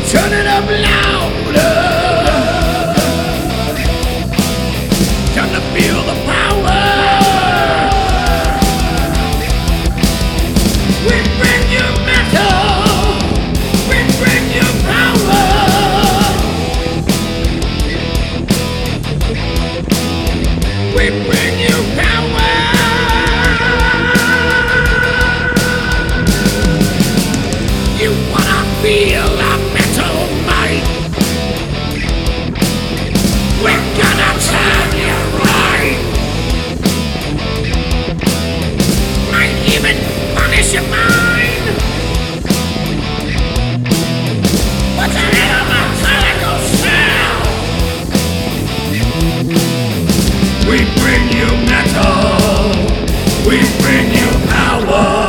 Turn it up louder. Time to feel the power. We bring you metal. We bring you power. We bring you power. You wanna feel our metal might? We're gonna turn you right. Might even punish your mind. What's a hell of a mechanical sound? We bring you metal. We bring you power.